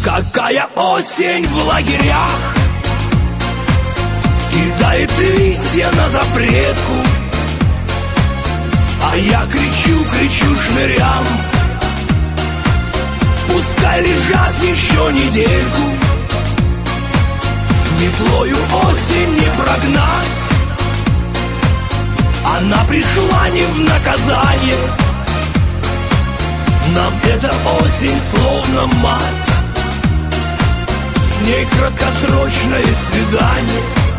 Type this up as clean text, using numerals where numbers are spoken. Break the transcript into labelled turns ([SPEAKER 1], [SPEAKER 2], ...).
[SPEAKER 1] Какая осень в лагерях кидает листья на запретку, а я кричу шнырям: пускай лежат еще недельку. Метлою осень не прогнать, она пришла не в наказание. Нам эта осень словно мать, с ней краткосрочное свидание.